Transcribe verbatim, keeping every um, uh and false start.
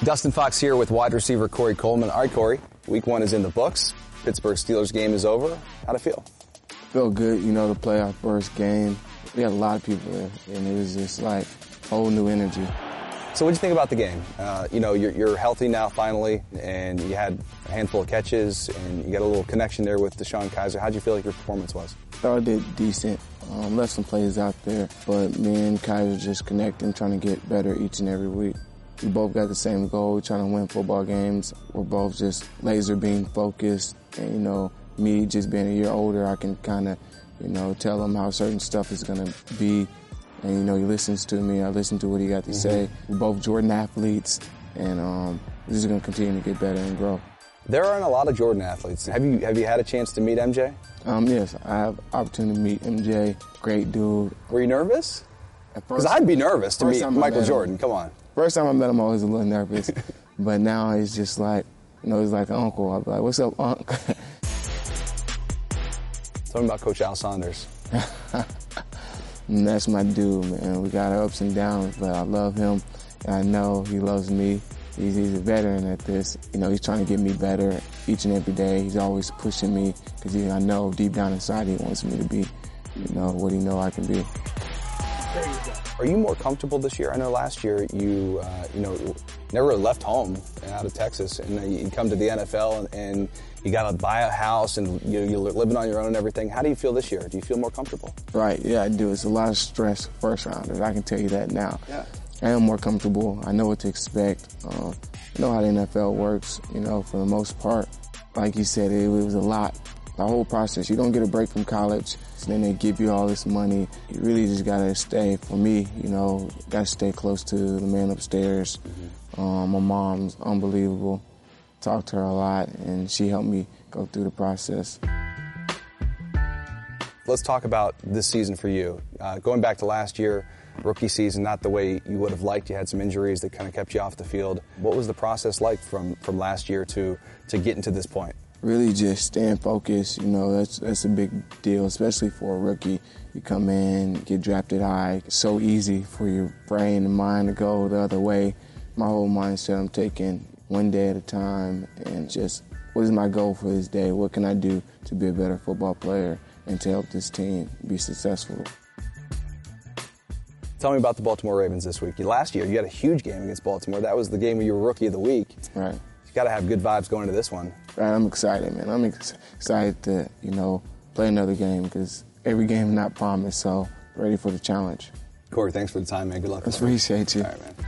Dustin Fox here with wide receiver Corey Coleman. All right, Corey, week one is in the books. Pittsburgh Steelers game is over. How'd it feel? Feel good, you know, to play our first game. We had a lot of people there, and it was just like whole new energy. So what'd you think about the game? Uh, you know, you're, you're healthy now finally, and you had a handful of catches, and you got a little connection there with DeShone Kizer. How'd you feel like your performance was? Thought I did decent. Um, left some plays out there, but me and Kizer just connecting, trying to get better each and every week. We both got the same goal. We're trying to win football games. We're both just laser beam focused. And, you know, me just being a year older, I can kind of, you know, tell him how certain stuff is going to be. And, you know, he listens to me. I listen to what he got to mm-hmm. say. We're both Jordan athletes, and um, we're just going to continue to get better and grow. There aren't a lot of Jordan athletes. Have you have you had a chance to meet M J? Um, yes, I have opportunity to meet M J. Great dude. Were you nervous? Because I'd be nervous to meet Michael Jordan. Come on. First time I met him, I was a little nervous. But now he's just like, you know, he's like an uncle. I'll be like, what's up, Unc? Tell me about Coach Al Saunders. And that's my dude, man. We got our ups and downs, but I love him. And I know he loves me. He's, he's a veteran at this. You know, he's trying to get me better each and every day. He's always pushing me because I know deep down inside he wants me to be, you know, what he know I can be. Are you more comfortable this year? I know last year you, uh, you know, never really left home and out of Texas, and uh, you come to the N F L and, and you got to buy a house and you know, you're living on your own and everything. How do you feel this year? Do you feel more comfortable? Right, yeah, I do. It's a lot of stress first rounders. I can tell you that now. Yeah. I am more comfortable. I know what to expect. Uh, I know how the N F L works, you know, for the most part. Like you said, it, it was a lot. The whole process. You don't get a break from college, so then they give you all this money. You really just gotta stay, for me, you know, gotta stay close to the man upstairs. Mm-hmm. Um, my mom's unbelievable. Talk to her a lot, and she helped me go through the process. Let's talk about this season for you. Uh, going back to last year, rookie season, not the way you would have liked. You had some injuries that kind of kept you off the field. What was the process like from, from last year to, to getting to this point? Really just staying focused, you know, that's that's a big deal, especially for a rookie. You come in, get drafted high. It's so easy for your brain and mind to go the other way. My whole mindset, I'm taking one day at a time and just, what is my goal for this day? What can I do to be a better football player and to help this team be successful? Tell me about the Baltimore Ravens this week. Last year, you had a huge game against Baltimore. That was the game where you were Rookie of the Week. Right. You got to have good vibes going into this one. Right, I'm excited, man. I'm ex- excited to, you know, play another game because every game is not promised, so ready for the challenge. Corey, thanks for the time, man. Good luck. I appreciate you. All right, man.